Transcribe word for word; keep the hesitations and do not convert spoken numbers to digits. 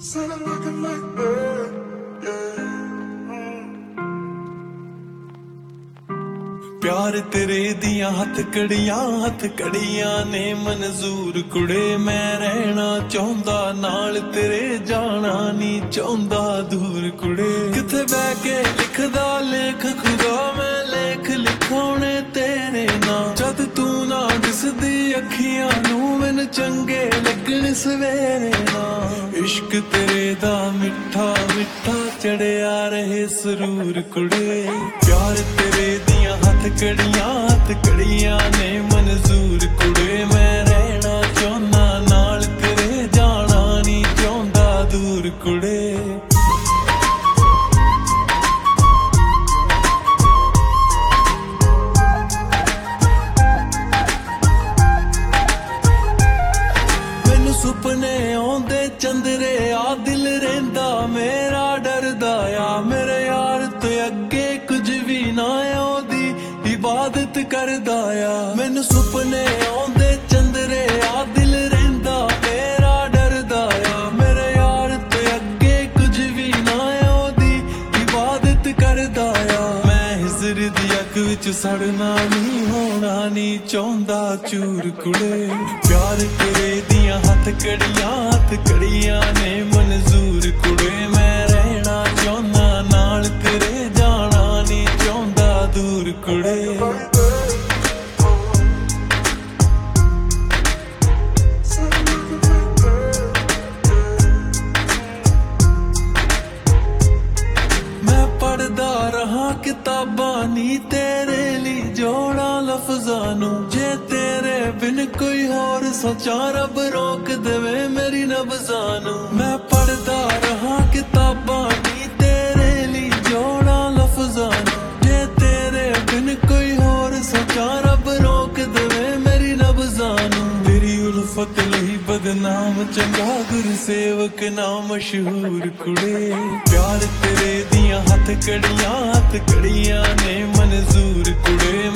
Sounded looking like that, yeah. प्यार तेरे दियां हथ कड़ियां हथ कड़ियां ने मंजूर कुड़े मैं रहना चाहुंदा नाल तेरे जाना नहीं चाहुंदा दूर कुड़े किथे बह के लिखदा लेख खुदा मैं लेख लिखौने तेरे नाम जद तू ना दिसदी अखियां नू मैनू चंगे लगण सवेरे ना इश्क तेरे दा मिठा मिठा चढ़िया रहे सरूर कुड़े प्यार तेरे दियां हथ कड़ियां हथ कड़ियां ने मंजूर कुड़े मैं रहना चाहुंदा नाल तेरे जाना नहीं चाहुंदा दूर कुड़े मैनू सुपने आउंदे चंदरे आ दिल रहिंदा मेरा डरदा आ मेरे यार ते अगे कुछ भी ना ओदी इबादत करदा आ मैनू सुपने आउंदे चंदरे आ दिल रहिंदा मेरा डरदा आ मेरे यार ते अगे कुछ भी ना ओदी इबादत करदा आ मैं हिजर दी अग विच सड़ना नहीं होना नहीं चाहुंदा चूर कुड़े प्यार तेरे दियां हथ कड़ियां हथ कड़ियां ने मंजूर कुड़े मैं रहना चाहुंदा नाल तेरे जाना नहीं चाहुंदा दूर कुड़े किताबां नी तेरे ली जोड़ा लफ्ज़ां नू जे तेरे बिन कोई होर सोचा रब रोक देवे मेरी नब्ज़ां नू मैं पढ़दा रहा किताबां नी तेरे ली जोड़ा लफ्ज़ां नू जे तेरे बिन कोई होर सोचा रब रोक देवे मेरी नब्ज़ां नू तेरी उल्फत लई बदनाम चंगा गुरसेवक ना मशहूर कुड़े प्यार तेरे दियां हथ कड़ियां हथ कड़ियां ने मंजूर कुड़े